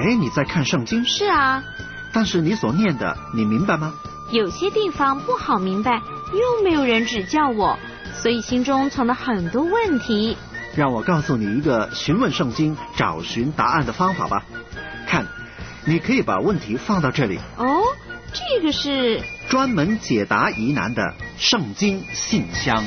你在看圣经？ 是啊。 但是你所念的，你明白吗？ 有些地方不好明白，又没有人指教我，所以心中藏了很多问题。 让我告诉你一个询问圣经、找寻答案的方法吧。看，你可以把问题放到这里。 哦，这个是专门解答疑难的圣经信箱。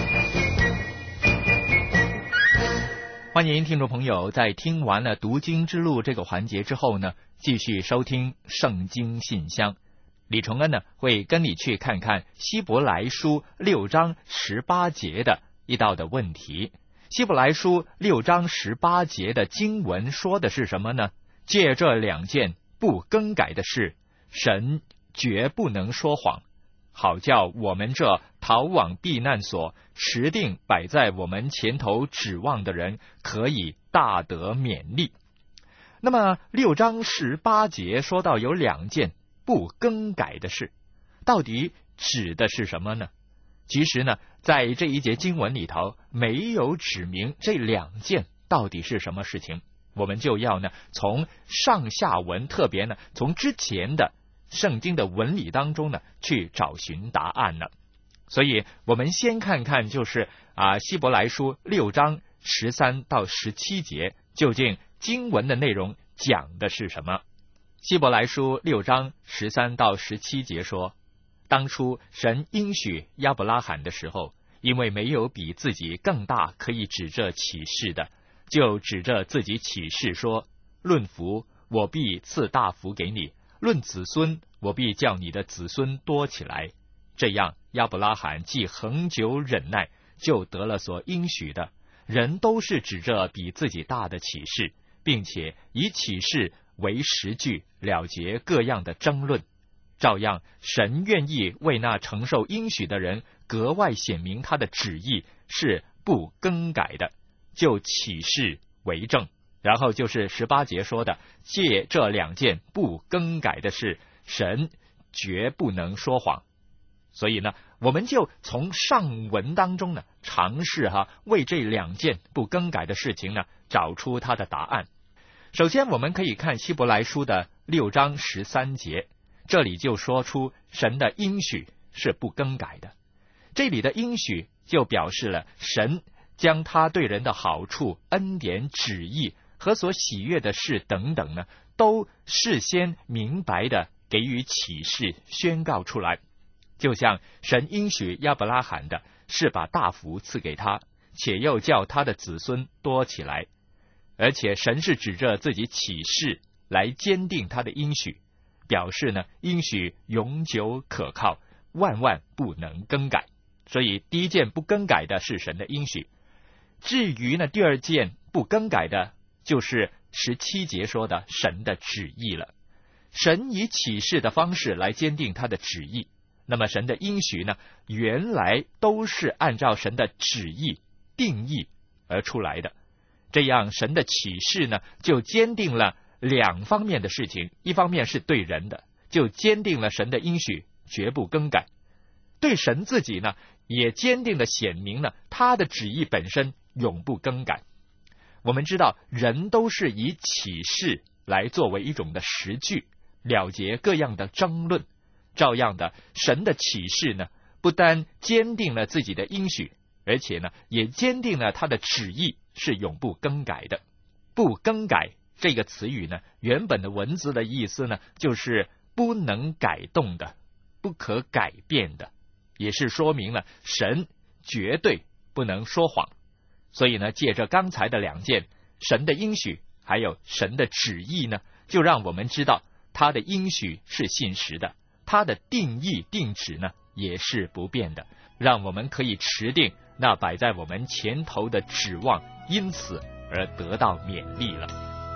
欢迎听众朋友在听完了读经之路这个环节之后呢，继续收听圣经信箱。李崇恩呢会跟你去看看希伯来书6章18节的一道的问题。希伯来书6章18节的经文说的是什么呢？借这2件不更改的事，神绝不能说谎，好叫我们这逃往避难所，持定摆在我们前头指望的人，可以大得勉励。那么6章18节说到有2件不更改的事，到底指的是什么呢？其实呢，在这一节经文里头没有指明这2件到底是什么事情，我们就要呢从上下文，特别呢从之前的圣经的文理当中呢去找寻答案了。所以我们先看看就是希伯来书6章13到17节，究竟经文的内容讲的是什么？希伯来书6章13到17节说，当初神应许亚伯拉罕的时候，因为没有比自己更大可以指着启示的，就指着自己启示说，论福我必赐大福给你，论子孙我必叫你的子孙多起来。这样亚伯拉罕既恒久忍耐，就得了所应许的。人都是指着比自己大的启示，并且以启示为实据，了结各样的争论。照样神愿意为那承受应许的人格外显明他的旨意是不更改的，就启示为证。然后就是18节说的，借这2件不更改的事，神绝不能说谎。所以呢，我们就从上文当中呢尝试为这2件不更改的事情呢找出它的答案。首先我们可以看希伯来书的6章13节，这里就说出神的应许是不更改的。这里的应许就表示了神将他对人的好处、恩典、旨意和所喜悦的事等等呢，都事先明白的给予启示宣告出来。就像神应许亚伯拉罕的是把大福赐给他，且又叫他的子孙多起来。而且神是指着自己启示来坚定他的应许，表示呢应许永久可靠，万万不能更改。所以第1件不更改的是神的应许。至于呢第2件不更改的，就是17节说的神的旨意了。神以启示的方式来坚定他的旨意，那么神的应许呢原来都是按照神的旨意定义而出来的。这样神的启示呢就坚定了2方面的事情，一方面是对人的，就坚定了神的应许绝不更改；对神自己呢也坚定的显明了他的旨意本身永不更改。我们知道人都是以启示来作为一种的实据，了结各样的争论。照样的神的启示呢不单坚定了自己的应许，而且呢也坚定了他的旨意是永不更改的。不更改这个词语呢原本的文字的意思呢就是不能改动的，不可改变的，也是说明了神绝对不能说谎。所以呢借着刚才的2件，神的应许还有神的旨意呢，就让我们知道他的应许是信实的，他的定义定旨呢也是不变的，让我们可以持定那摆在我们前头的指望，因此而得到勉励了。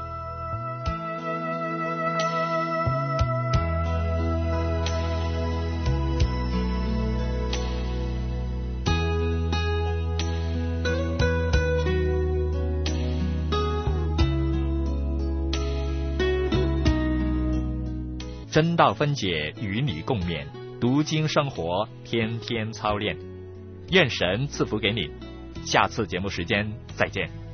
真道分解，与你共勉，读经生活，天天操练。愿神赐福给你，下次节目时间再见。